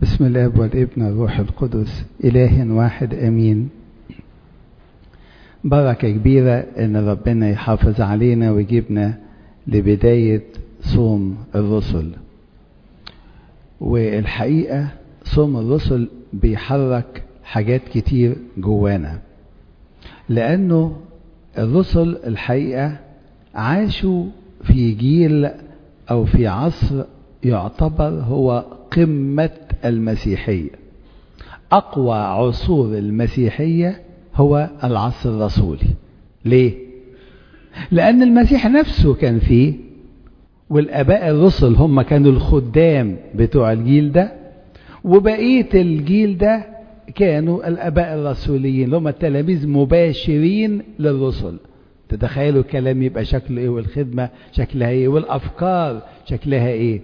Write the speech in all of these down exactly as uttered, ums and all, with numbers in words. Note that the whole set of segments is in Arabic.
بسم الله والابن والروح القدس إله واحد أمين. بركة كبيرة إن ربنا يحافظ علينا ويجيبنا لبداية صوم الرسل. والحقيقة صوم الرسل بيحرك حاجات كتير جوانا، لأنه الرسل الحقيقة عاشوا في جيل أو في عصر يعتبر هو قمة المسيحية. أقوى عصور المسيحية هو العصر الرسولي. ليه؟ لأن المسيح نفسه كان فيه، والآباء الرسل هم كانوا الخدام بتوع الجيل ده، وبقية الجيل ده كانوا الآباء الرسوليين اللي هم التلاميذ مباشرين للرسل. تتخيلوا الكلام يبقى شكله ايه، والخدمة شكلها ايه، والأفكار شكلها ايه.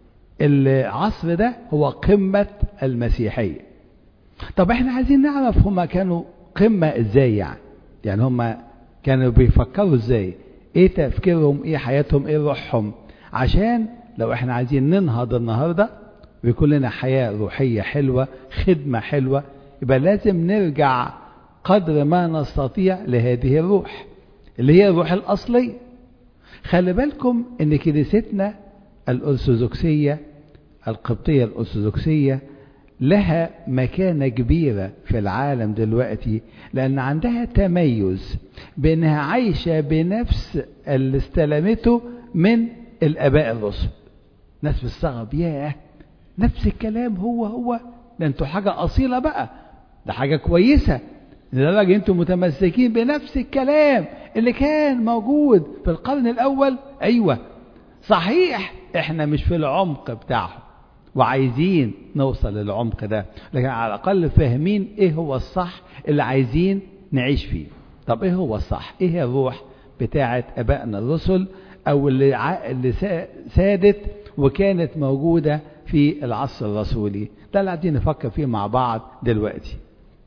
العصر ده هو قمة المسيحية. طب احنا عايزين نعرف هما كانوا قمة ازاي، يعني يعني هما كانوا بيفكروا ازاي، ايه تفكيرهم، ايه حياتهم، ايه روحهم، عشان لو احنا عايزين ننهض النهاردة ويكون لنا حياة روحية حلوة، خدمة حلوة، يبقى لازم نرجع قدر ما نستطيع لهذه الروح اللي هي الروح الأصلية. خلي بالكم ان كنيستنا الأرثوذكسية القبطية الأرثوذكسية لها مكانة كبيرة في العالم دلوقتي، لأن عندها تميز بأنها عايشة بنفس اللي استلمته من الآباء الرسل. ناس بتستغرب، ياه نفس الكلام هو هو، ده انتوا حاجة أصيلة بقى، ده حاجة كويسة، لدرجة انتوا متمسكين بنفس الكلام اللي كان موجود في القرن الأول. أيوة صحيح، احنا مش في العمق بتاعه وعايزين نوصل للعمق ده، لكن على الأقل فاهمين ايه هو الصح اللي عايزين نعيش فيه. طب ايه هو الصح، ايه هي الروح بتاعت ابائنا الرسل، او اللي, ع... اللي سادت وكانت موجودة في العصر الرسولي ده اللي عايزين نفكر فيه مع بعض دلوقتي.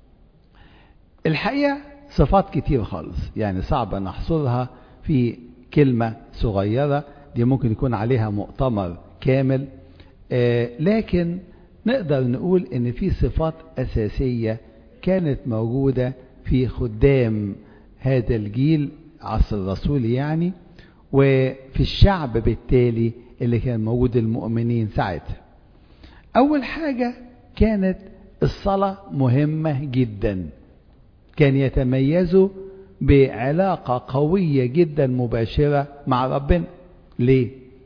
الحقيقة صفات كتير خالص، يعني صعب نحصرها في كلمة صغيرة، دي ممكن يكون عليها مؤتمر كامل، آه لكن نقدر نقول ان في صفات أساسية كانت موجودة في خدام هذا الجيل عصر الرسولي يعني، وفي الشعب بالتالي اللي كان موجود المؤمنين ساعتها. أول حاجة كانت الصلاة مهمة جدا، كان يتميزوا بعلاقة قوية جدا مباشرة مع ربنا. ليه؟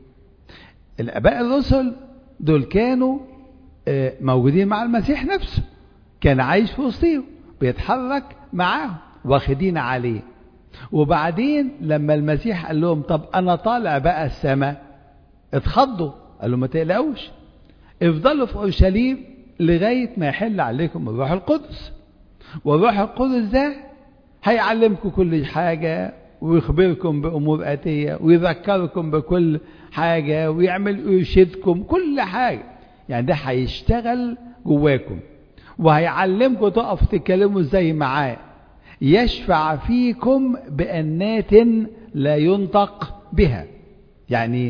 الآباء الرسل دول كانوا موجودين مع المسيح نفسه، كان عايش في وسطهم، بيتحرك معاهم، واخدين عليه. وبعدين لما المسيح قال لهم طب أنا طالع بقى السماء، اتخضوا، قالوا ما تقلقوش، افضلوا في أورشليم لغاية ما يحل عليكم الروح القدس. والروح القدس ده هيعلمكم كل حاجة، ويخبركم بأمور آتية، ويذكركم بكل حاجة، ويعمل يرشدكم كل حاجة. يعني ده هيشتغل جواكم، وهيعلمكم تقف تتكلموا ازاي معاه، يشفع فيكم بأنات لا ينطق بها. يعني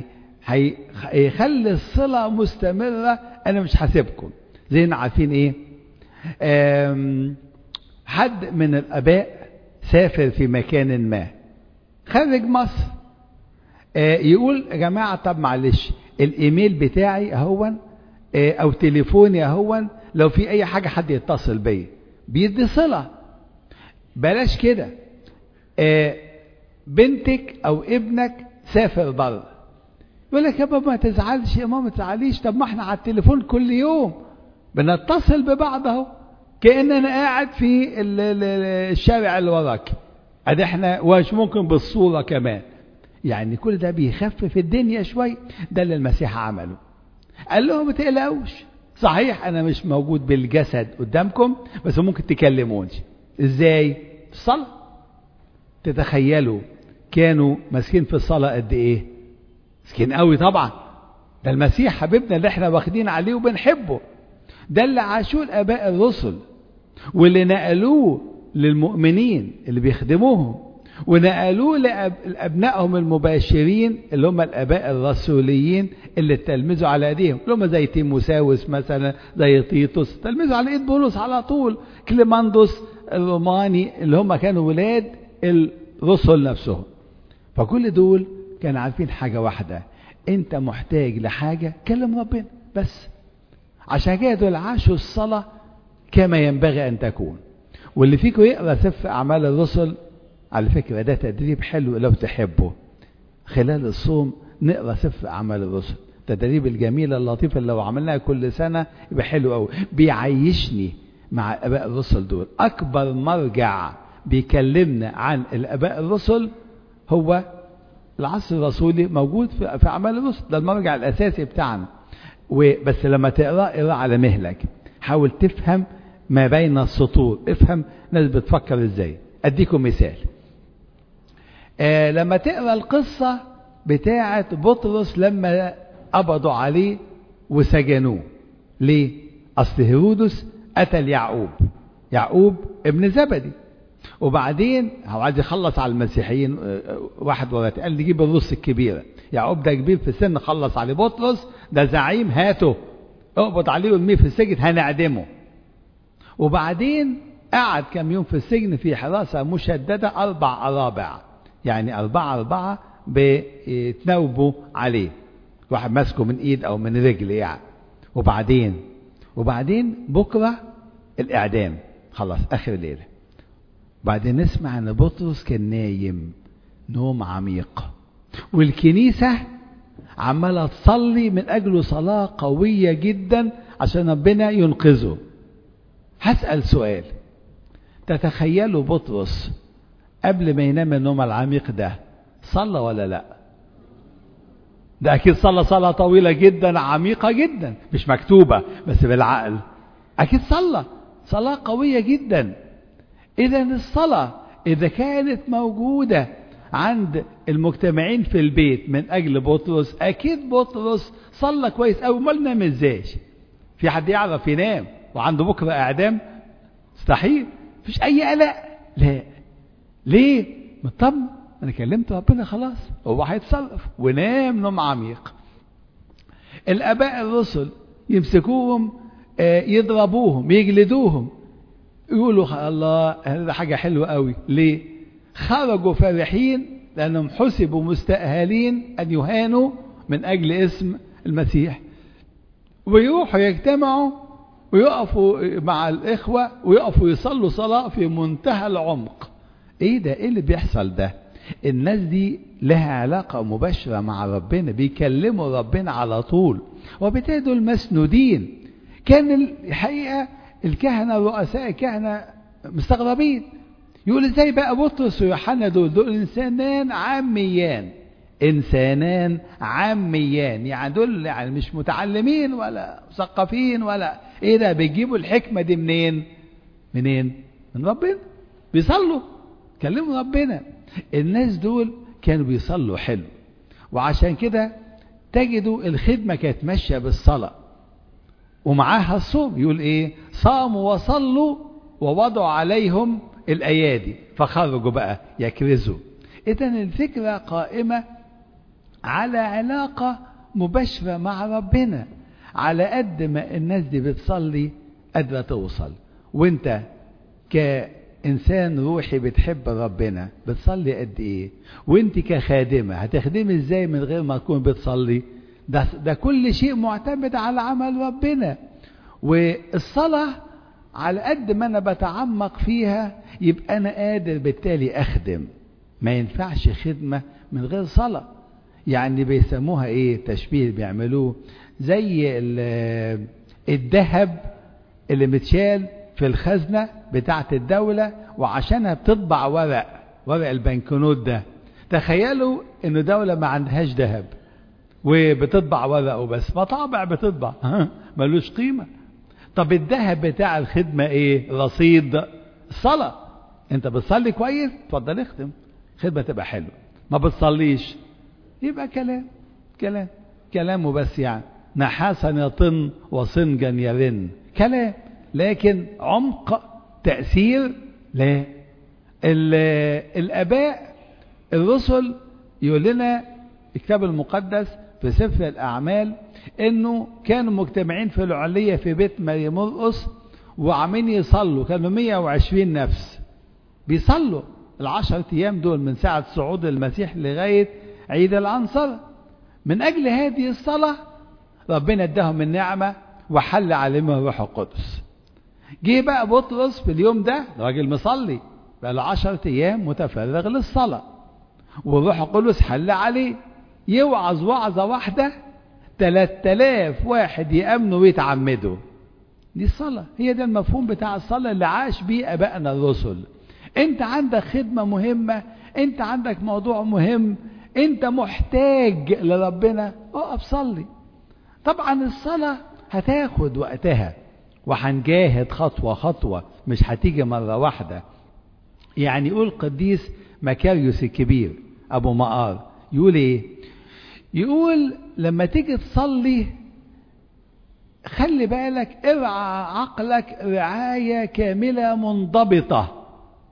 هيخلي الصلة مستمرة، أنا مش حاسبكم. زي ما عارفين إيه، حد من الآباء سافر في مكان ما خارج مصر، يقول يا جماعة طب معلش الإيميل بتاعي أهون أو تليفوني أهون، لو في أي حاجة حد يتصل بي، بيدي صلة. بلاش كده، بنتك أو ابنك سافر بره، يقول لك يا بابا ما تزعلش يا ماما ما تزعليش، طب ما احنا على التليفون كل يوم بنتصل ببعض اهو، كأننا قاعد في الشارع اللي وراك، ادي احنا واش ممكن بالصورة كمان. يعني كل ده بيخفف الدنيا شوي. ده اللي المسيح عمله، قال لهم ما تقلقوش، صحيح انا مش موجود بالجسد قدامكم، بس ممكن تكلموني. ازاي؟ الصلاة. تتخيلوا كانوا ماسكين في الصلاة قد ايه؟ مسكين قوي طبعا، ده المسيح حبيبنا اللي احنا واخدين عليه وبنحبه، ده اللي عاشوه الآباء الرسل واللي نقلوه للمؤمنين اللي بيخدموهم، ونقلوه لأبنائهم المباشرين اللي هم الآباء الرسوليين اللي تلمذوا على ايديهم، اللي هم زي تيموساوس مثلا، زي تيتوس، تلمذوا على ايد بولس على طول. كليماندوس الروماني اللي هم كانوا ولاد الرسل نفسهم. فكل دول كانوا عارفين حاجة واحدة، انت محتاج لحاجة كلم ربنا بس. عشان كده دول عاشوا الصلاة كما ينبغي ان تكون. واللي فيكم يقرأ سفر أعمال الرسل، على فكرة ده تدريب حلو لو تحبه، خلال الصوم نقرأ سفر أعمال الرسل، تدريب الجميلة اللطيفة اللي لو عملناها كل سنة يبقى حلو قوي. بيعيشني مع الآباء الرسل دول. أكبر مرجع بيكلمنا عن الآباء الرسل هو العصر الرسولي، موجود في أعمال الرسل، ده المرجع الأساسي بتاعنا. وبس لما تقرأ اقرأ على مهلك، حاول تفهم ما بين السطور، افهم ناس بتفكر ازاي. اديكم مثال، آه لما تقرأ القصة بتاعة بطرس لما قبضوا عليه وسجنوه. ليه؟ اصل هيرودس قتل يعقوب، يعقوب ابن زبدي، وبعدين هو عايز يخلص على المسيحيين واحد ورا قال نجيب الرص الكبيرة. يعقوب ده كبير في السن، خلص عليه. بطرس ده زعيم، هاته اقبض عليه وارميه في السجن هنعدمه. وبعدين قعد كم يوم في السجن في حراسة مشددة أربع أرابع، يعني أربعة أربعة بيتناوبوا عليه، واحد ماسكه من إيد أو من رجل يعني. وبعدين وبعدين بكرة الإعدام، خلاص آخر ليلة. بعدين نسمع أن بطرس كان نايم نوم عميق، والكنيسة عمالة تصلي من أجله صلاة قوية جدا عشان ربنا ينقذه. هسأل سؤال، تتخيلوا بطرس قبل ما ينام النوم العميق ده صلى ولا لا؟ ده أكيد صلى صلاة طويلة جدا عميقة جدا، مش مكتوبة بس بالعقل. أكيد صلى صلاة قوية جدا. إذا الصلاة إذا كانت موجودة عند المجتمعين في البيت من أجل بطرس، أكيد بطرس صلى كويس أوي. ما نام إزاي؟ في حد يعرف ينام وعنده بكرة إعدام؟ مستحيل. مفيش أي قلق. لا. ليه؟ مطمن، أنا كلمت ربنا خلاص، هو هيتصرف. ونام نوم عميق. الآباء الرسل يمسكوهم يضربوهم يجلدوهم، يقولوا الله هذا حاجة حلوة قوي. ليه؟ خرجوا فرحين لأنهم حسبوا مستأهلين أن يهانوا من أجل اسم المسيح، ويروحوا يجتمعوا ويقفوا مع الإخوة ويقفوا يصلوا صلاة في منتهى العمق. إيه ده؟ إيه اللي بيحصل ده؟ الناس دي لها علاقة مباشرة مع ربنا، بيكلموا ربنا على طول، وبالتالي دول مسنودين. كان الحقيقة الكهنة رؤساء الكهنة مستغربين، يقول ازاي بقى بطرس ويوحنا دول دول انسانان عاميان، انسانان عاميان، يعني دول يعني مش متعلمين ولا مثقفين ولا ايه ده، بيجيبوا الحكمة دي منين؟ منين؟ من ربنا. بيصلوا كلموا ربنا. الناس دول كانوا بيصلوا حلو، وعشان كده تجدوا الخدمة كانت ماشية بالصلاة ومعاها الصوم. يقول ايه؟ صاموا وصلوا ووضعوا عليهم الأيادي فخرجوا بقى يكرزوا. إذن الفكرة قائمة على علاقة مباشرة مع ربنا. على قد ما الناس دي بتصلي قادرة توصل، وانت كإنسان روحي بتحب ربنا بتصلي قد ايه؟ وانت كخادمة هتخدمي ازاي من غير ما تكون بتصلي؟ ده, ده كل شيء معتمد على عمل ربنا. والصلاة على قد ما أنا بتعمق فيها يبقى أنا قادر بالتالي أخدم. ما ينفعش خدمة من غير صلاة. يعني بيسموها إيه؟ تشبيه بيعملوه زي الذهب اللي متشال في الخزنة بتاعة الدولة وعشانها بتطبع ورق، ورق البنكنوت ده. تخيلوا إنه دولة ما عندهاش ذهب وبتطبع ورق وبس، مطابع بتطبع ملوش قيمة. طب الذهب بتاع الخدمة ايه؟ رصيد الصلاة. انت بتصلي كويس اتفضل اخدم، خدمة تبقى حلوة. ما بتصليش يبقى كلام كلام كلام وبس، يعني نحاسا يطن وصنجا يرن، كلام لكن عمق تأثير لا. الآباء الرسل يقول لنا الكتاب المقدس في سفر الأعمال إنه كانوا مجتمعين في العلية في بيت ماري مرقس وعاملين يصلوا، كانوا مية وعشرين نفس بيصلوا العشر أيام دول من ساعة صعود المسيح لغاية عيد العنصر. من أجل هذه الصلاة ربنا اداهم النعمة وحل عليهم الروح القدس. جه بقى بطرس في اليوم ده، راجل مصلي بقى له عشر أيام متفرغ للصلاة، والروح القدس حل عليه يوعظ وعظة واحدة ثلاثة آلاف واحد يأمنوا ويتعمدوا. دي الصلاة، هي ده المفهوم بتاع الصلاة اللي عاش بيه أبائنا الرسل. انت عندك خدمة مهمة، انت عندك موضوع مهم، انت محتاج لربنا، اقف صلي. طبعا الصلاة هتاخد وقتها وهنجاهد خطوة خطوة، مش هتيجي مرة واحدة. يعني يقول قديس مكاريوس الكبير أبو مقار يقول ايه؟ يقول لما تيجي تصلي خلي بالك، ارعى عقلك رعاية كاملة منضبطة،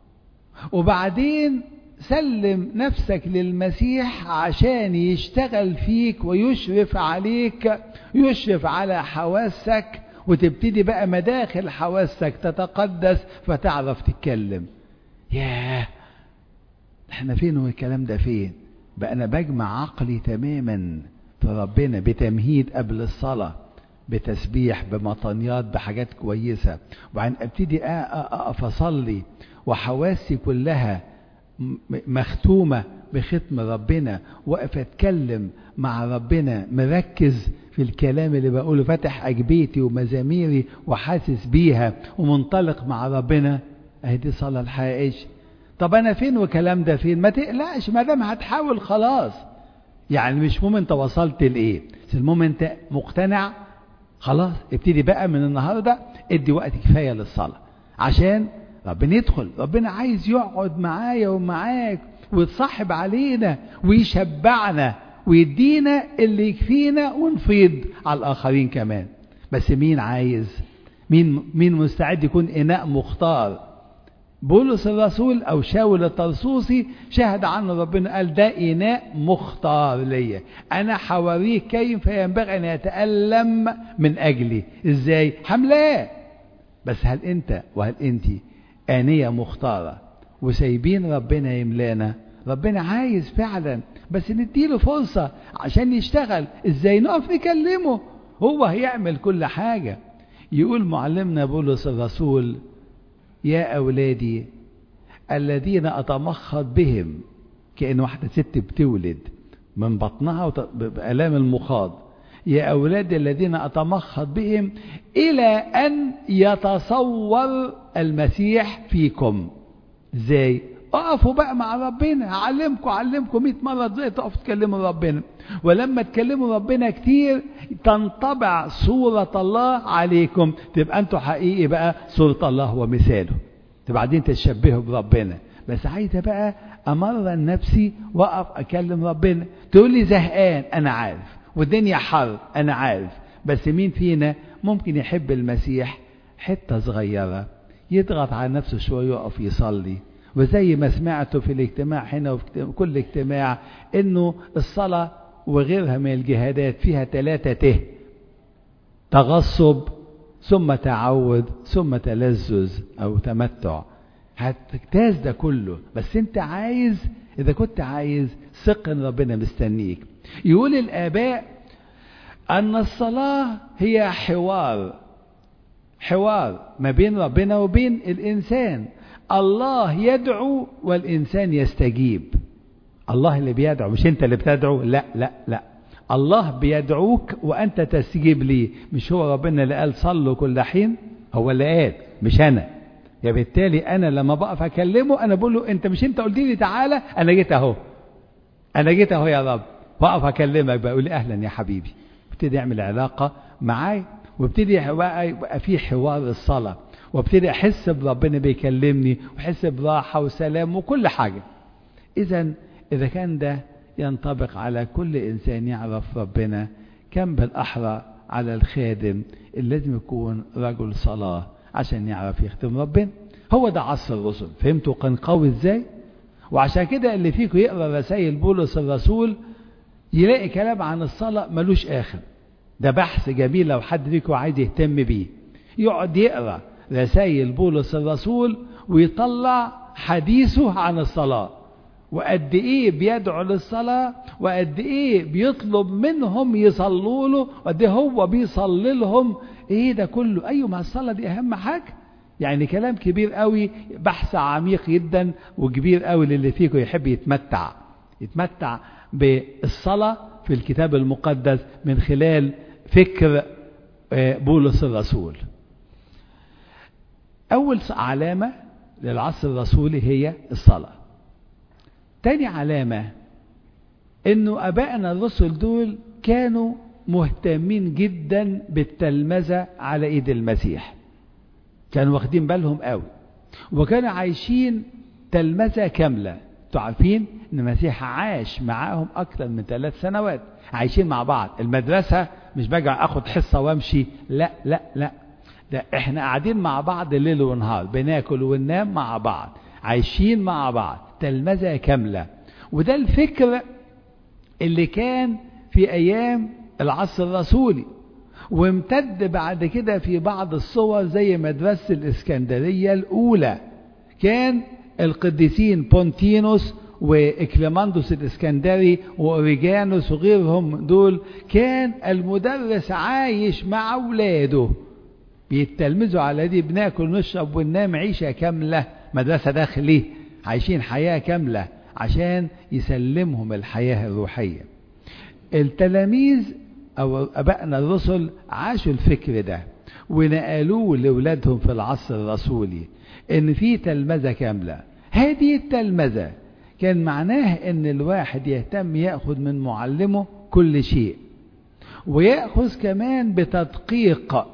وبعدين سلم نفسك للمسيح عشان يشتغل فيك ويشرف عليك، يشرف على حواسك، وتبتدي بقى مداخل حواسك تتقدس فتعرف تتكلم. ياه، احنا فين والكلام ده فين؟ بقى انا بجمع عقلي تماما في ربنا بتمهيد قبل الصلاة، بتسبيح، بمطنيات، بحاجات كويسة، وبعدين ابتدي اقف اصلي وحواسي كلها مختومة بختم ربنا، واقف اتكلم مع ربنا مركز في الكلام اللي بقوله، فاتح اجبيتي ومزاميري وحاسس بيها ومنطلق مع ربنا. اهي دي الصلاة الحقيقية. طب انا فين والكلام ده فين؟ ما تقلقش، ما دام هتحاول خلاص، يعني مش مهم انت وصلت لايه، بس المهم انت مقتنع خلاص. ابتدي بقى من النهارده ادي وقت كفايه للصلاه عشان ربنا يدخل. ربنا عايز يقعد معايا ومعاك ويتصاحب علينا ويشبعنا ويدينا اللي يكفينا ونفيض على الاخرين كمان. بس مين عايز؟ مين مين مستعد يكون اناء مختار؟ بولس الرسول او شاول الطرسوسي شهد عنه ربنا، قال ده اناء مختار ليا، انا حواريه كيف ينبغي ان يتألم من اجلي. ازاي؟ حملاه. بس هل انت وهل انت آنية مختارة وسايبين ربنا يملانا؟ ربنا عايز فعلا، بس نديله فرصة عشان يشتغل. ازاي؟ نقف نكلمه، هو هيعمل كل حاجة. يقول معلمنا بولس الرسول: يا أولادي الذين أتمخض بهم، كأن واحدة ست بتولد من بطنها بآلام المخاض، يا أولادي الذين أتمخض بهم إلى أن يتصور المسيح فيكم. ازاي؟ اقفوا بقى مع ربنا، هعلمكم علمكم مئة مرة ازاي تقفوا تكلموا ربنا، ولما تكلموا ربنا كتير تنطبع صورة الله عليكم، تبقى انتوا حقيقي بقى صورة الله ومثاله، بعدين تتشبهوا بربنا. بس عايزة بقى امرن نفسي واقف اكلم ربنا. تقول لي زهقان، انا عارف، والدنيا حر، انا عارف، بس مين فينا ممكن يحب المسيح حتة صغيرة يضغط على نفسه شوية يقف يصلي؟ وزي ما سمعته في الاجتماع هنا وفي كل اجتماع انه الصلاة وغيرها من الجهادات فيها ثلاثة ته: تغصب، ثم تعود، ثم تلذذ او تمتع. هتجتاز ده كله، بس انت عايز، اذا كنت عايز ثق ان ربنا مستنيك. يقول الآباء ان الصلاة هي حوار حوار ما بين ربنا وبين الانسان. الله يدعو والإنسان يستجيب. الله اللي بيدعو، مش أنت اللي بتدعو. لا لا لا، الله بيدعوك وأنت تستجيب ليه. مش هو ربنا اللي قال صلوا كل حين؟ هو اللي قال، مش أنا. يا بالتالي أنا لما بقف أكلمه أنا بقول له أنت مش أنت قلت لي تعالى؟ أنا جيت أهو، أنا جيت أهو يا رب، بقف أكلمك بقول لي أهلا يا حبيبي. ابتدي أعمل علاقة معاي، وابتدي يبقى في حوار الصلاة، وابتدي احس بربنا بيكلمني، واحس براحه وسلام وكل حاجه. اذا اذا كان ده ينطبق على كل انسان يعرف ربنا، كم بالاحرى على الخادم اللي لازم يكون رجل صلاه عشان يعرف يخدم ربنا. هو ده عصر الرسل. فهمتوا كان قوي ازاي؟ وعشان كده اللي فيكم يقرأ رسائل بولس الرسول يلاقي كلام عن الصلاة ملوش آخر. ده بحث جميل لو حد فيكم عايز يهتم بيه، يقعد يقرأ رسائل بولس الرسول ويطلع حديثه عن الصلاة، وقد ايه بيدعو للصلاة، وقد ايه بيطلب منهم يصلوا له، وقد ايه هو بيصلي لهم. ايه ده كله؟ ايوه، ما الصلاة دي اهم حاجة. يعني كلام كبير قوي، بحث عميق جدا وكبير قوي للي فيكم يحب يتمتع يتمتع بالصلاة في الكتاب المقدس من خلال فكر بولس الرسول. أول علامة للعصر الرسولي هي الصلاة. تاني علامة إنه أبائنا الرسل دول كانوا مهتمين جدا بالتلمذة على إيد المسيح، كانوا واخدين بالهم قوي، وكانوا عايشين تلمذة كاملة. انتوا عارفين ان المسيح عاش معاهم اكتر من ثلاث سنوات، عايشين مع بعض. المدرسة مش باجي اخد حصة وامشي، لا لا لا، ده احنا قاعدين مع بعض الليل ونهار، بناكل وننام مع بعض، عايشين مع بعض، تلمذة كاملة. وده الفكر اللي كان في ايام العصر الرسولي، وامتد بعد كده في بعض الصور زي مدرسة الإسكندرية الأولى. كان القديسين بونتينوس وإكليماندوس الإسكندري وأوريجانوس وغيرهم دول، كان المدرس عايش مع أولاده بيتلمذوا على دي، بناكل نشرب وننام عيشة كاملة، مدرسة داخلية، عايشين حياة كاملة عشان يسلمهم الحياة الروحية. التلاميذ أو أبائنا الرسل عاشوا الفكر ده ونقلوه لأولادهم في العصر الرسولي، إن في تلمذة كاملة. هذه التلمذة كان معناه إن الواحد يهتم يأخذ من معلمه كل شيء، ويأخذ كمان بتدقيق،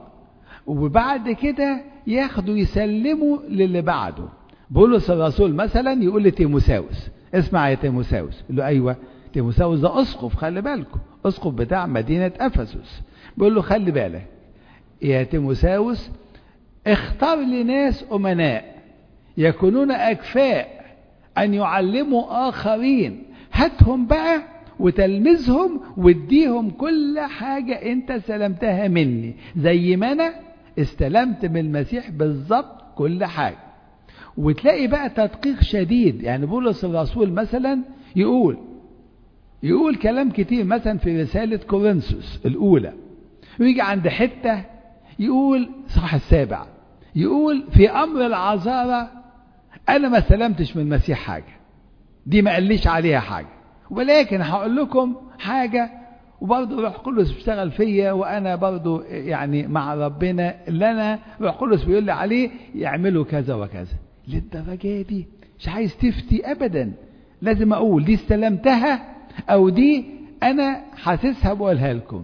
وبعد كده ياخده يسلمه للي بعده. بولس الرسول مثلا يقول لتيموساوس: اسمع يا تيموساوس. يقول له: أيوة. تيموساوس ده أسقف، خلي بالكم، أسقف بتاع مدينة أفسس. بيقول له: خلي بالك يا تيموساوس، اختار لي ناس أمناء يكونون أكفاء أن يعلموا آخرين، هاتهم بقى وتلمذهم واديهم كل حاجة انت سلمتها مني، زي ما انا استلمت من المسيح بالظبط كل حاجة. وتلاقي بقى تدقيق شديد. يعني بولس الرسول مثلا يقول يقول كلام كتير، مثلا في رسالة كورنثوس الأولى، ويجي عند حتة يقول صح السابع، يقول: في أمر العذارى أنا ما سلمتش من المسيح حاجة، دي ما قاليش عليها حاجة، ولكن هقول لكم حاجة، وبرضه روح قدس بيشتغل فيا، وأنا برضه يعني مع ربنا اللي أنا روح قدس بيقول لي عليه يعملوا كذا وكذا. للدرجة دي مش عايز تفتي أبدا، لازم أقول دي استلمتها أو دي أنا حاسسها بقولها لكم.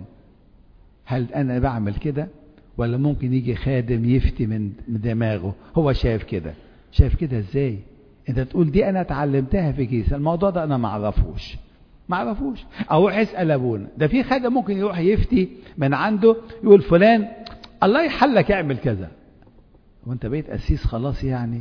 هل أنا بعمل كده؟ ولا ممكن يجي خادم يفتي من دماغه، هو شايف كده. شايف كده ازاي؟ انت تقول دي انا اتعلمتها في كيس، الموضوع ده انا ما اعرفوش ما اعرفوش او اسال ابونا. ده في خادم ممكن يروح يفتي من عنده، يقول فلان الله يحلك اعمل كذا، وانت بقيت قسيس خلاص. يعني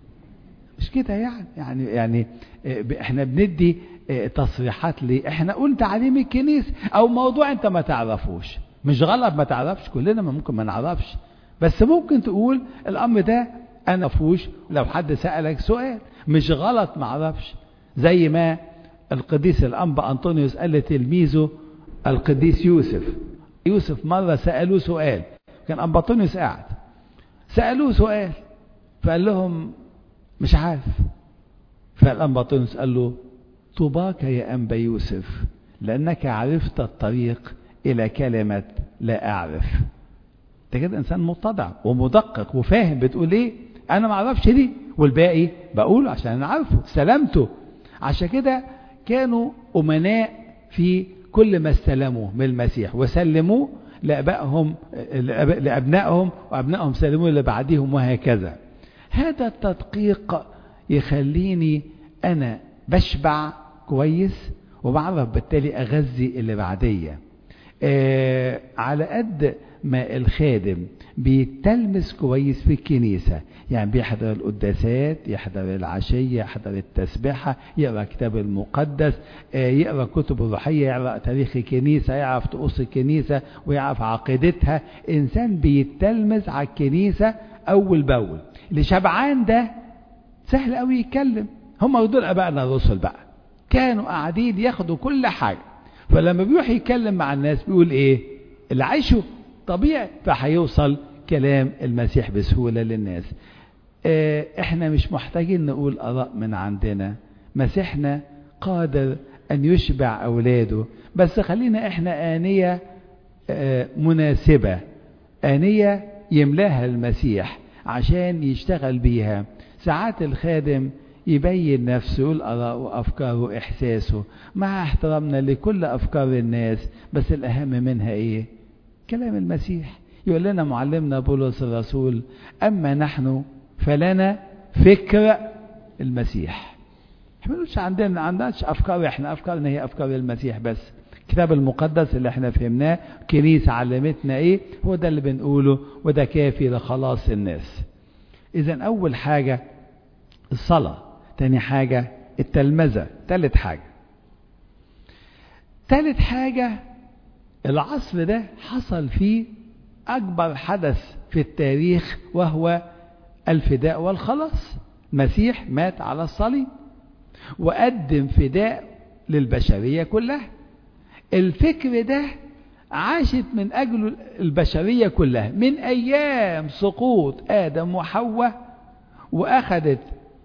مش كده. يعني يعني يعني احنا بندي تصريحات ليه؟ احنا قلنا تعليم الكنيسه او موضوع انت ما تعرفوش. مش غلط ما تعرفش، كلنا ما ممكن ما نعرفش، بس ممكن تقول الامر ده انا فوش. لو حد سألك سؤال مش غلط ما اعرفش، زي ما القديس الانبا انطونيوس قال لتلميذه القديس يوسف. يوسف مرة سألوه سؤال، كان انبا انطونيوس قاعد، سألوه سؤال فقال لهم مش عارف. فالانبا انطونيوس قال له: طوباك يا انبا يوسف، لانك عرفت الطريق الى كلمة لا اعرف. انت كده انسان متضع ومدقق وفاهم بتقول ايه. انا ما اعرفش دي، والباقي بقوله عشان انا عارفه سلامته. عشان كده كانوا امناء في كل ما استلموه من المسيح وسلموه لابائهم لابنائهم، وابنائهم سلموه لبعدهم، وهكذا. هذا التدقيق يخليني انا بشبع كويس، وبعرف بالتالي اغذي اللي بعديه. آه على قد ما الخادم بيتلمس كويس في الكنيسة، يعني بيحضر القداسات، يحضر العشية، يحضر التسبيحة، يقرأ كتاب المقدس، يقرأ كتب الروحية، يقرأ تاريخ الكنيسة، يعرف طقوس الكنيسة ويعرف عقيدتها. إنسان بيتلمس على الكنيسة أول بأول. اللي شبعان ده سهل قوي يتكلم. هم دول أبائنا الرسل بقى، كانوا قاعدين ياخدوا كل حاجة، فلما بيروح يتكلم مع الناس بيقول ايه؟ اللي عايشه طبيعي، فهيوصل كلام المسيح بسهولة للناس. اه احنا مش محتاجين نقول آراء من عندنا، مسيحنا قادر ان يشبع اولاده، بس خلينا احنا آنية اه مناسبة، آنية يملاها المسيح عشان يشتغل بيها. ساعات الخادم يبين نفسه، يقول آراءه وأفكاره وإحساسه مع احترامنا لكل أفكار الناس، بس الأهم منها إيه؟ كلام المسيح. يقول لنا معلمنا بولس الرسول: أما نحن فلنا فكر المسيح. احنا ما نقولش عندنا عندناش أفكار، احنا أفكارنا هي أفكار المسيح بس. الكتاب المقدس اللي احنا فهمناه، كنيسة علمتنا إيه، هو ده اللي بنقوله، وده كافي لخلاص الناس. إذن أول حاجة الصلاة، تاني حاجة التلمذة، تالت حاجة تالت حاجة العصر ده حصل فيه أكبر حدث في التاريخ، وهو الفداء والخلاص. المسيح مات على الصليب وقدم فداء للبشرية كلها. الفكر ده عاشت من أجل البشرية كلها من أيام سقوط آدم وحواء، وأخذت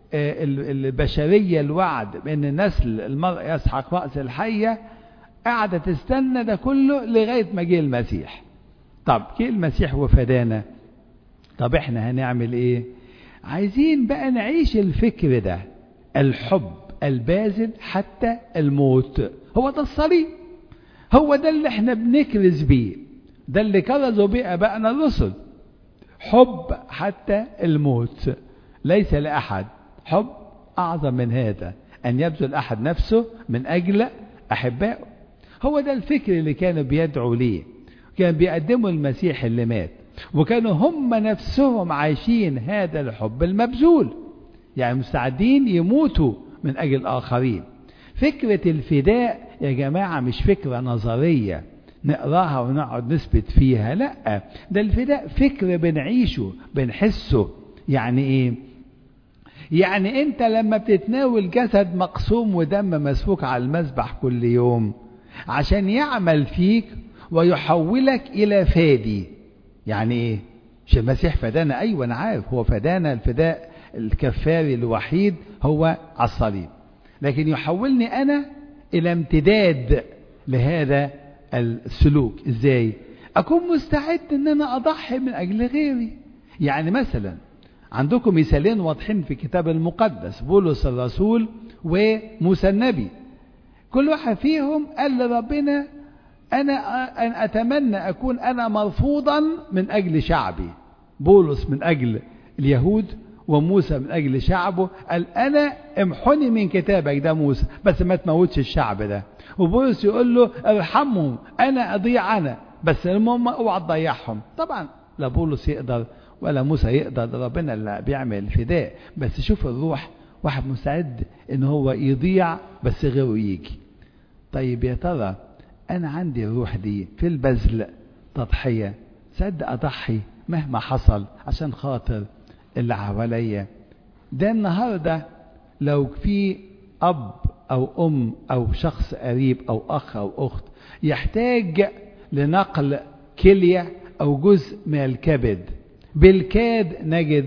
البشرية الوعد بأن نسل المرء يسحق رأس الحية، قاعدة تستنى ده كله لغاية ما جه المسيح. طب جه المسيح وفدانا، طب احنا هنعمل ايه؟ عايزين بقى نعيش الفكر ده، الحب الباذل حتى الموت. هو ده الصليب، هو ده اللي احنا بنكرز بيه، ده اللي كرزوا بيه ابائنا الرسل. حب حتى الموت، ليس لأحد حب أعظم من هذا، أن يبذل أحد نفسه من أجل أحبائه. هو ده الفكر اللي كانوا بيدعوا ليه، كان بيقدموا المسيح اللي مات، وكانوا هم نفسهم عايشين هذا الحب المبذول، يعني مستعدين يموتوا من أجل الآخرين. فكرة الفداء يا جماعة مش فكرة نظرية نقراها ونقعد نثبت فيها، لا، ده الفداء فكر بنعيشه بنحسه. يعني ايه؟ يعني انت لما بتتناول جسد مقسوم ودم مسفوك على المذبح كل يوم عشان يعمل فيك ويحولك الى فادي. يعني ايه؟ مش المسيح فدانا؟ ايوه انا عارف، هو فدانا الفداء الكفاري الوحيد هو على الصليب، لكن يحولني انا الى امتداد لهذا السلوك. ازاي؟ اكون مستعد ان انا اضحي من اجل غيري. يعني مثلا عندكم مثالين واضحين في الكتاب المقدس، بولس الرسول وموسى النبي. كل واحد فيهم قال لربنا: أنا أن أتمنى أكون أنا مرفوضا من أجل شعبي. بولس من أجل اليهود، وموسى من أجل شعبه. قال: أنا امحني من كتابك، ده موسى، بس ما تموتش الشعب ده. وبولس يقول له: ارحمهم، أنا أضيع أنا، بس المهم اوعى تضيعهم. طبعا لا بولس يقدر ولا موسى يقدر، ده ربنا اللي بيعمل فداء. بس شوف الروح، واحد مستعد ان هو يضيع بس غيره يجي. طيب يا ترى انا عندي الروح دي في البذل، تضحية، سد اضحي مهما حصل عشان خاطر اللي حواليا. ده النهارده لو في اب او ام او شخص قريب او اخ او اخت يحتاج لنقل كلية او جزء من الكبد، بالكاد نجد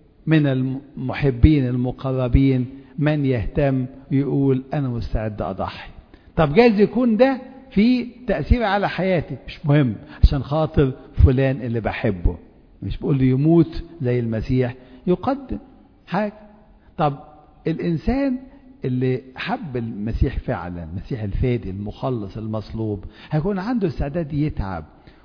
من المحبين المقربين من يهتم يقول أنا مستعد أضحي. طب جايز يكون ده في تأثير على حياتي، مش مهم، عشان خاطر فلان اللي بحبه. مش بقول له يموت زي المسيح، يقدم حاجة. طب الإنسان اللي حب المسيح فعلا، المسيح الفادي المخلص المصلوب، هيكون عنده استعداد يتعب،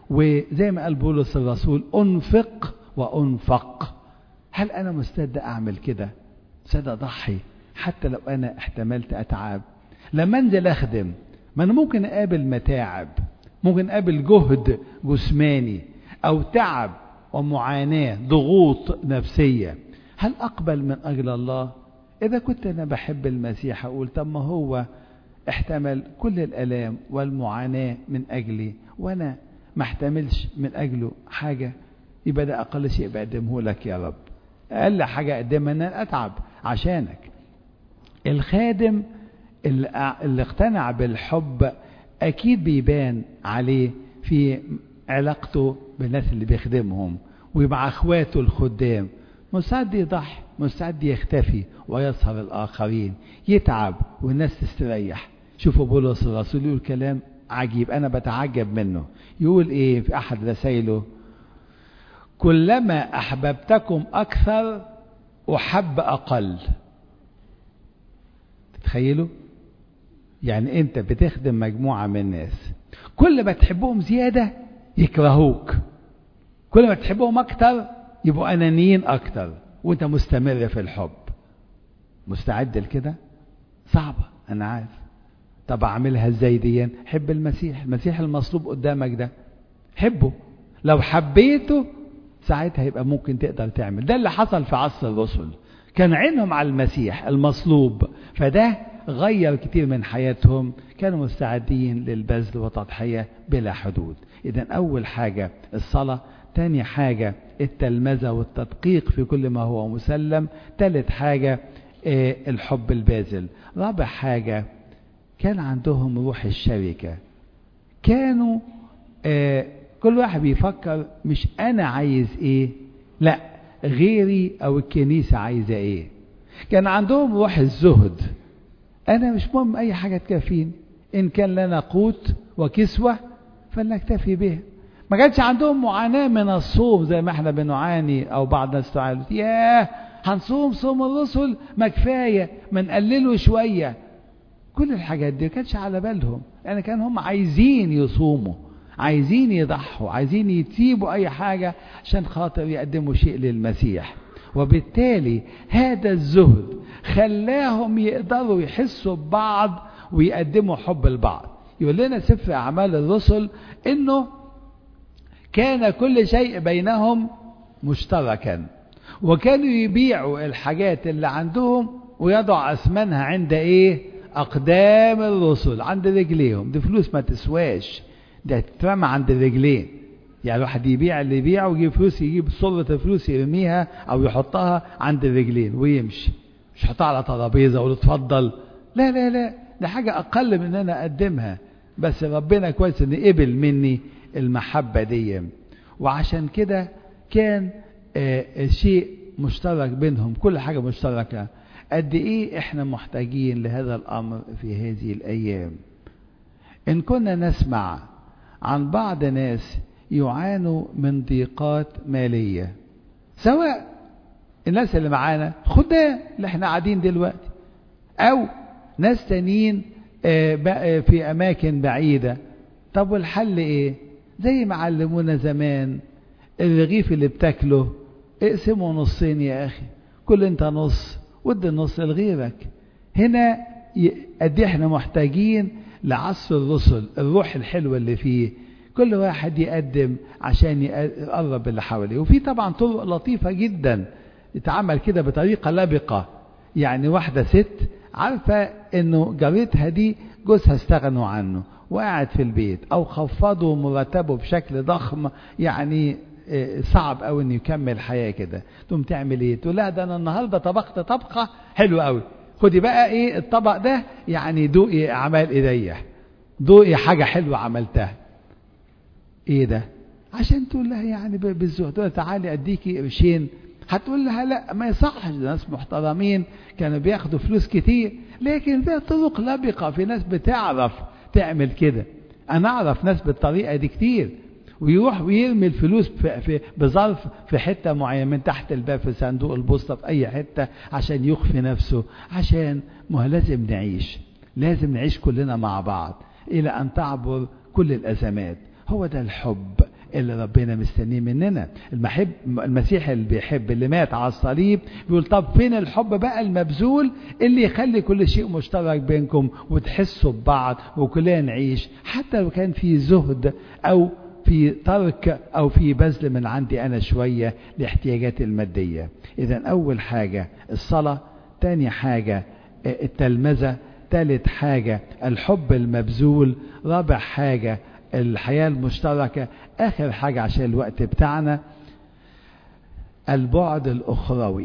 وزي ما قال بولس الرسول: أنفق وأنفق. هل أنا مستعد أعمل كده؟ مستعد أضحي حتى لو أنا احتملت أتعب؟ لما أنزل أخدم، ما أنا ممكن أقابل متاعب، ممكن أقابل جهد جسماني، أو تعب ومعاناة ضغوط نفسية، هل أقبل من أجل الله؟ إذا كنت أنا بحب المسيح أقول طب ما هو احتمل كل الآلام والمعاناة من أجلي وأنا ما احتملش من أجله حاجة، يبقى ده أقل شيء بقدمه لك يا رب. أقل حاجة أقدمها أن أنا أتعب عشانك. الخادم اللي اقتنع بالحب أكيد بيبان عليه في علاقته بالناس اللي بيخدمهم ومع أخواته الخدام، مستعد يضحي، مستعد يختفي ويسهر الآخرين، يتعب والناس تستريح. شوفوا بولس الرسول يقول كلام عجيب أنا بتعجب منه. يقول إيه في أحد رسائله؟ كلما أحببتكم أكثر أحب أقل. تتخيلوا؟ يعني أنت بتخدم مجموعة من الناس، كل ما تحبهم زيادة يكرهوك، كل ما تحبهم أكتر يبقوا أنانيين أكتر، وأنت مستمر في الحب. مستعد لكده؟ صعبة أنا عارف. طب أعملها إزاي دي؟ حب المسيح، المسيح المصلوب قدامك ده حبه. لو حبيته ساعتها يبقى ممكن تقدر تعمل. ده اللي حصل في عصر الرسل، كان عينهم على المسيح المصلوب، فده غير كتير من حياتهم، كانوا مستعدين للبذل والتضحية بلا حدود. إذن أول حاجة الصلاة، تاني حاجة التلمذة والتدقيق في كل ما هو مسلم، ثالث حاجة آه الحب الباذل، رابع حاجة كان عندهم روح الشركة. كانوا آه كل واحد بيفكر مش أنا عايز إيه، لا غيري أو الكنيسة عايزة إيه. كان عندهم روح الزهد، أنا مش مهم أي حاجة تكفيني، إن كان لنا قوت وكسوة فلنكتفي به. ما كانش عندهم معاناة من الصوم زي ما احنا بنعاني أو بعض الناس تعالوا ياه هنصوم صوم الرسل ما كفاية ما نقلله شوية. كل الحاجات دي ما كانتش على بالهم، يعني كان هم عايزين يصوموا، عايزين يضحوا، عايزين يتسيبوا أي حاجة عشان خاطر يقدموا شيء للمسيح. وبالتالي هذا الزهد خلاهم يقدروا يحسوا ببعض ويقدموا حب لبعض. يقول لنا سفر أعمال الرسل إنه كان كل شيء بينهم مشتركا، وكانوا يبيعوا الحاجات اللي عندهم ويضع أثمنها عند إيه؟ أقدام الرسل، عند رجليهم. دي فلوس ما تسواش، ده تترمى عند الرجلين. يعني الواحد يبيع اللي يبيعه ويجيب فلوس، يجيب صلة الفلوس يرميها أو يحطها عند الرجلين ويمشي، مش يحطها على ترابيزة ويقول اتفضل. لا لا لا، ده حاجة أقل من أن أنا أقدمها، بس ربنا كويس أن قبل مني المحبة دي. وعشان كده كان آه شيء مشترك بينهم، كل حاجة مشتركة. قد إيه إحنا محتاجين لهذا الأمر في هذه الأيام. إن كنا نسمع عن بعض ناس يعانوا من ضيقات مالية، سواء الناس اللي معانا خدام اللي احنا قاعدين دلوقتي، أو ناس تانيين في أماكن بعيدة، طب والحل إيه؟ زي ما علمونا زمان، الرغيف اللي بتاكله اقسمه نصين يا أخي، كل انت نص ودي النص لغيرك. هنا قد احنا محتاجين لعصر الرسل، الروح الحلوة اللي فيه، كل واحد يقدم عشان يقرب اللي حواليه. وفي طبعا طرق لطيفة جدا يتعمل كده بطريقة لبقة. يعني واحدة ست عارفة انه جارتها دي جوزها استغنوا عنه وقاعد في البيت، او خفضوا مرتبه بشكل ضخم، يعني صعب قوي انه يكمل حياة كده. تقوم تعمل ايه؟ تقول لها ده انا النهارده طبخت طبخة حلوة قوي، خدي بقى ايه الطبق ده، يعني دوقي اعمال ايديا، دوقي حاجة حلوة عملتها. ايه ده؟ عشان تقول لها يعني بالزهد، تقول تعالي اديكي قرشين، هتقول لها لا ما يصحش، ناس محترمين كانوا بياخدوا فلوس كتير، لكن في طرق لبقة، في ناس بتعرف تعمل كده. انا اعرف ناس بالطريقة دي كتير، ويروح ويرمي الفلوس في, في بظرف في حتة معينة من تحت الباب، في صندوق البوسطة، في اي حتة، عشان يخفي نفسه. عشان ما لازم نعيش، لازم نعيش كلنا مع بعض الى ان تعبر كل الازمات. هو ده الحب اللي ربنا مستنيه مننا. المحب المسيح اللي بيحب، اللي مات على الصليب، بيقول طب فين الحب بقى المبذول اللي يخلي كل شيء مشترك بينكم وتحسوا ببعض وكلنا نعيش، حتى لو كان في زهد او في في ترك أو في بذل من عندي أنا شوية لاحتياجاتي المادية. إذن أول حاجة الصلاة، تاني حاجة التلمذة، ثالث حاجة الحب المبذول، رابع حاجة الحياة المشتركة، آخر حاجة عشان الوقت بتاعنا البعد الأخروي.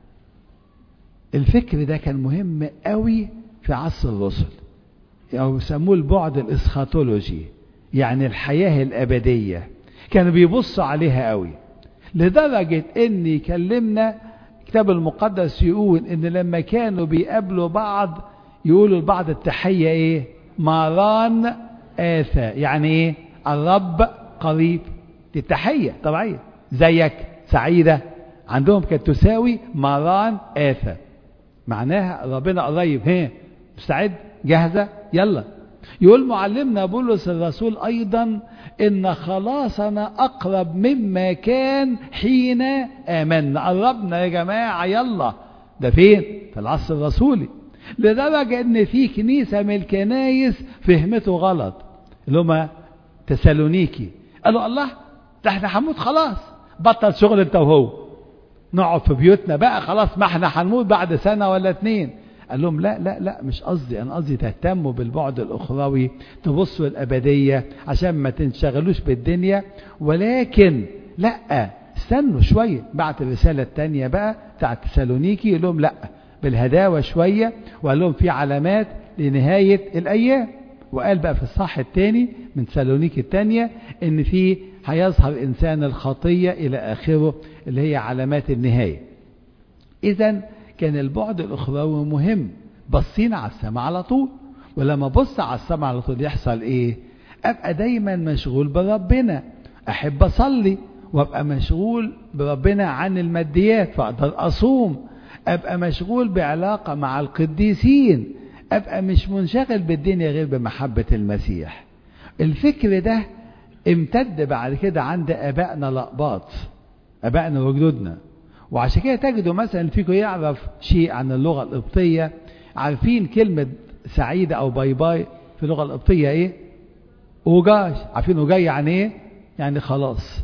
الفكر ده كان مهم قوي في عصر الرسل، أو يسموه البعد الإسخاتولوجي، يعني الحياة الأبدية. كانوا بيبصوا عليها قوي لدرجة إن يكلمنا الكتاب المقدس يقول إن لما كانوا بيقابلوا بعض يقولوا لبعض التحية إيه؟ ماران آثى، يعني إيه؟ الرب قريب. دي التحية طبيعية، زيك سعيدة، عندهم كانت تساوي ماران آثى، معناها ربنا قريب. ها مستعد؟ جاهزة؟ يلا. يقول معلمنا بولس الرسول أيضا إن خلاصنا أقرب مما كان حين آمنا. قربنا يا جماعة، يلا. ده فين؟ في العصر الرسولي. لدرجة إن في كنيسة من الكنايس فهمته غلط، اللي هم تسالونيكي، قالوا الله ده احنا هنموت خلاص، بطل شغل انت وهو، نقعد في بيوتنا بقى خلاص، ما احنا هنموت بعد سنة ولا اتنين. قال لهم لا لا لا، مش قصدي، انا قصدي تهتموا بالبعد الاخروي، تبصوا الابدية عشان ما تنشغلوش بالدنيا. ولكن لا، استنوا شوية. بعت الرسالة التانية بقى بتاعت تسالونيكي، يقول لهم لا بالهداوة شوية، وقال لهم في علامات لنهاية الايام. وقال بقى في الصح الثاني من تسالونيكي الثانية ان في هيظهر انسان الخطية الى اخره، اللي هي علامات النهاية. اذا كان البعد الاخروي مهم. بصين على السماء على طول، ولما بص على السماء على طول يحصل ايه؟ ابقى دايما مشغول بربنا، احب اصلي وابقى مشغول بربنا عن الماديات فاقدر اصوم، ابقى مشغول بعلاقة مع القديسين، ابقى مش منشغل بالدنيا غير بمحبة المسيح. الفكر ده امتد بعد كده عند ابائنا الأقباط، ابائنا وجدودنا. وعشان كده تجدوا مثلا فيكم يعرف شيء عن اللغة القبطية، عارفين كلمة سعيدة او باي باي في اللغة القبطية ايه؟ اوجاش. عارفين اوجاي يعني ايه؟ يعني خلاص.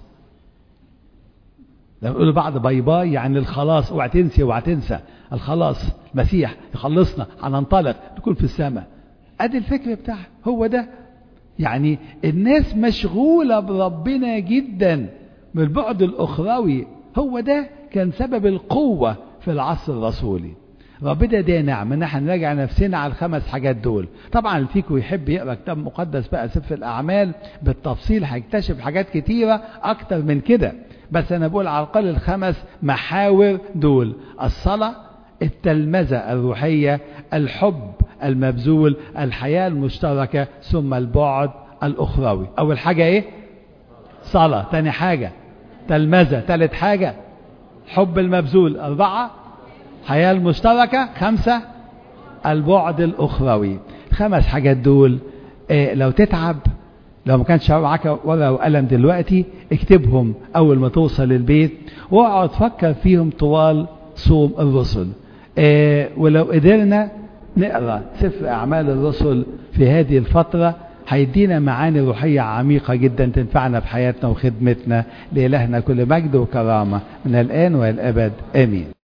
لما يقولوا بعض باي باي يعني الخلاص، اوعى تنسي اوعى تنسى الخلاص، المسيح يخلصنا، هننطلق نكون في السماء. ادي الفكر بتاعها، هو ده. يعني الناس مشغولة بربنا جدا من البعد الاخروي، هو ده كان سبب القوة في العصر الرسولي. ربنا ده نعم ان احنا نراجع نفسنا على الخمس حاجات دول. طبعا اللي فيكم يحب يقرا كتاب مقدس بقى سفر الاعمال بالتفصيل هيكتشف حاجات كتيرة اكتر من كده، بس انا بقول على الاقل الخمس محاور دول: الصلاة، التلمذة الروحية، الحب المبذول، الحياة المشتركة، ثم البعد الاخروي. اول حاجة ايه؟ صلاة. تاني حاجة تلمذة. تالت حاجة حب المبذول. أربعة حياة المشتركة. خمسة البعد الأخروي. خمس حاجات دول إيه لو تتعب، لو ما كانش معاك ورقة وقلم دلوقتي اكتبهم أول ما توصل البيت، واقعد تفكر فيهم طوال صوم الرسل. إيه ولو قدرنا نقرأ سفر أعمال الرسل في هذه الفترة هيدينا معاني روحية عميقة جدا تنفعنا في حياتنا وخدمتنا. لإلهنا كل مجد وكرامة من الآن والأبد، آمين.